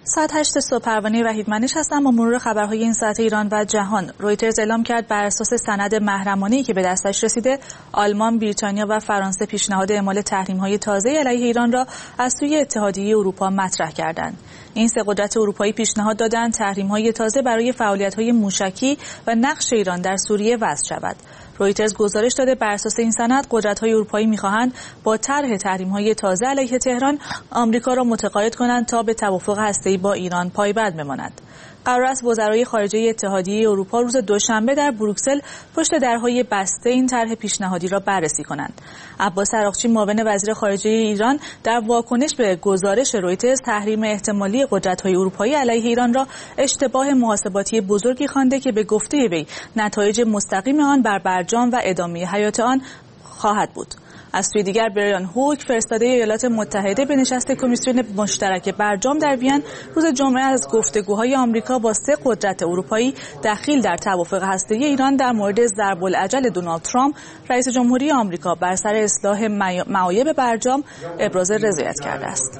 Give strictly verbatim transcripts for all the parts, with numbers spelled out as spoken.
ساعت هشت صبح پروانه وحیدمنش هستم با مرور خبرهای این ساعت ایران و جهان. رویترز اعلام کرد بر اساس سند محرمانه‌ای که به دستش رسیده، آلمان، بریتانیا و فرانسه پیشنهاد اعمال تحریم‌های تازه علیه ایران را از سوی اتحادیه اروپا مطرح کردند. این سه قدرت اروپایی پیشنهاد دادند تحریم‌های تازه برای فعالیت‌های موشکی و نقش ایران در سوریه وضع شود. رویترز گزارش داده بر اساس این سند قدرت‌های اروپایی می‌خواهند با طرح تحریم‌های تازه علیه تهران آمریکا را متقاعد کنند تا به توافق هسته‌ای با ایران پایبند بماند. قرار است وزرای خارجه اتحادیه اروپا روز دوشنبه در بروکسل پشت درهای بسته این طرح پیشنهادی را بررسی کنند. عباس عراقچی معاون وزیر خارجه ایران در واکنش به گزارش رویترز تحریم احتمالی قدرت‌های اروپایی علیه ایران را اشتباه محاسباتی بزرگی خوانده که به گفته وی نتایج مستقیم آن بر برجام و ادامه حیات آن خواهد بود. از سوی دیگر برایان هوک فرستاده ایالات متحده به نشست کمیسیون مشترک برجام در وین روز جمعه از گفتگوهای آمریکا با سه قدرت اروپایی دخیل در توافق هسته‌ای ایران در مورد ضرب العجل دونالد ترامپ رئیس جمهوری آمریکا بر سر اصلاح معایب برجام ابراز رضایت کرده است.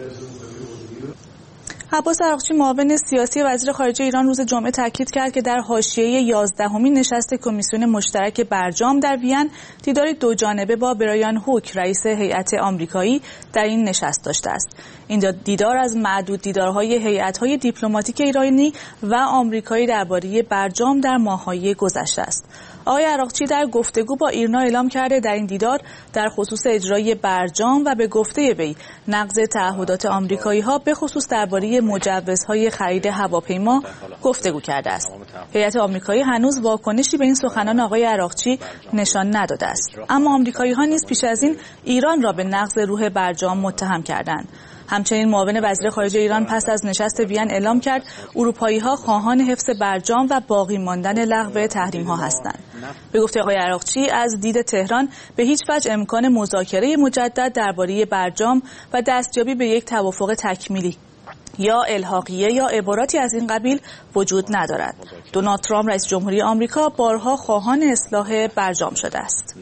عباس عراقچی معاون سیاسی وزیر خارجه ایران روز جمعه تاکید کرد که در حاشیه یازدهمین نشست کمیسیون مشترک برجام در وین دیداری دو جانبه با برایان هوک رئیس هیئت آمریکایی در این نشست داشته است. این دیدار از معدود دیدارهای هیئت‌های دیپلماتیک ایرانی و آمریکایی درباره برجام در ماه‌های گذشته است. آقای عراقچی در گفتگو با ایرنا اعلام کرده در این دیدار در خصوص اجرای برجام و به گفته وی نقض تعهدات آمریکایی‌ها به خصوص درباره مجوزهای خرید هواپیما گفتگو کرده است. هیئت آمریکایی هنوز واکنشی به این سخنان آقای عراقچی نشان نداده است. اما آمریکایی‌ها نیز پیش از این ایران را به نقض روح برجام متهم کردند. همچنین معاون وزیر خارجه ایران پس از نشست وین اعلام کرد اروپایی‌ها خواهان حفظ برجام و باقی ماندن لغو تحریم‌ها هستند. به گفته آقای عراقچی از دید تهران به هیچ وجه امکان مذاکره مجدد درباره برجام و دستیابی به یک توافق تکمیلی یا الحاقیه یا عباراتی از این قبیل وجود ندارد. دونالد ترامپ رئیس جمهوری آمریکا بارها خواهان اصلاح برجام شده است.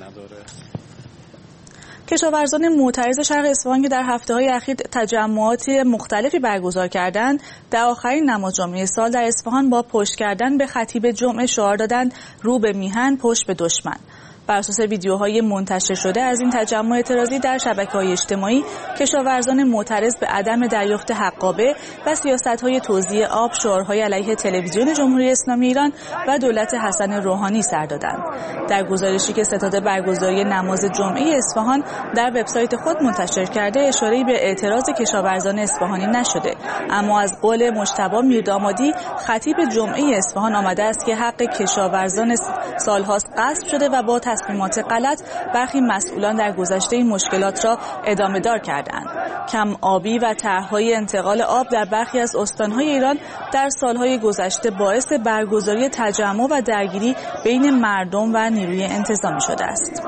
کشاورزان معترض شرق اصفهان که در هفته‌های اخیر تجمعات مختلفی برگزار کردند، در آخرین نماز جمعه سال در اصفهان با پشت کردن به خطیب جمعه شعار دادند رو به میهن پشت به دشمن. بر اساس ویدیوهای منتشر شده از این تجمع اعتراضی در شبکه‌های اجتماعی، کشاورزان معترض به عدم دریافت حقابه و سیاست‌های توزیع آب شعارهای علیه تلویزیون جمهوری اسلامی ایران و دولت حسن روحانی سر دادند. در گزارشی که ستاد برگزاری نماز جمعه اصفهان در وبسایت خود منتشر کرده، اشاره‌ای به اعتراض کشاورزان اصفهانی نشده، اما از قول مجتبی میردامادی خطیب جمعه اصفهان آمده است که حق کشاورزان سال‌هاست غصب شده و با تصمیمات غلط برخی مسئولان در گذشته این مشکلات را ادامه دار کردند. کم آبی و طرح‌های انتقال آب در برخی از استان‌های ایران در سال‌های گذشته باعث برگزاری تجمع و درگیری بین مردم و نیروی انتظامی شده است.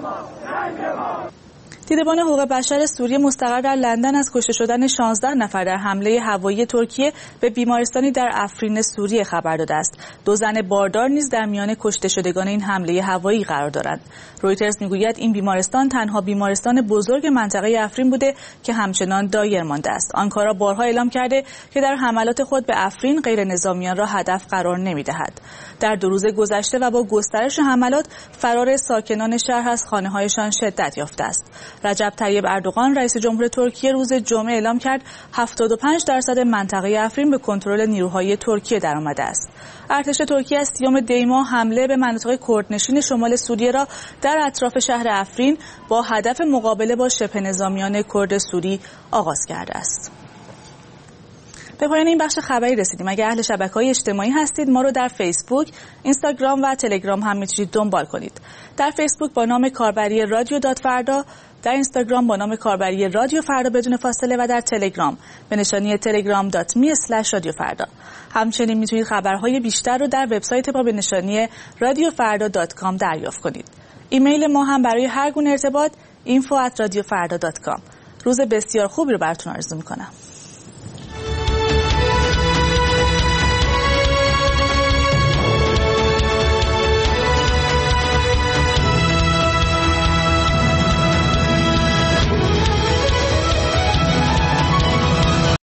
دیدبان حقوق بشر سوریه مستقر در لندن از کشته شدن شانزده نفر در حمله هوایی ترکیه به بیمارستانی در افرین سوریه خبر داده است. دو زن باردار نیز در میان کشته شدگان این حمله هوایی قرار دارند. رویترز میگوید این بیمارستان تنها بیمارستان بزرگ منطقه افرین بوده که همچنان دایر مانده است. آنکارا بارها اعلام کرده که در حملات خود به افرین غیر نظامیان را هدف قرار نمی‌دهد. در دو روز گذشته و با گسترش حملات فرار ساکنان شهر از خانه‌هایشان شدت یافته است. رجب طیب اردوغان رئیس جمهور ترکیه روز جمعه اعلام کرد هفتاد و پنج درصد منطقه افرین به کنترل نیروهای ترکیه درآمده است. ارتش ترکیه از سیوم دی ماه حمله به مناطق کردنشین شمال سوریه را در اطراف شهر افرین با هدف مقابله با شبه نظامیان کرد سوری آغاز کرده است. به پایان این بخش خبری رسیدیم. اگر اهل شبکه‌های اجتماعی هستید ما رو در فیسبوک، اینستاگرام و تلگرام هم میتونید دنبال کنید. در فیسبوک با نام کاربری رادیو دات فردا، در اینستاگرام با نام کاربری رادیو فردا بدون فاصله و در تلگرام به نشانی تلگرام دات می اسلش رادیو فردا. همچنین میتونید خبرهای بیشتر رو در وبسایت ما به نشانی رادیو فردا دات کام دریافت کنید. ایمیل ما هم برای هر گونه ارتباط اینفو ات رادیو فردا دات کام. روز بسیار خوبی رو براتون آرزو میکنم.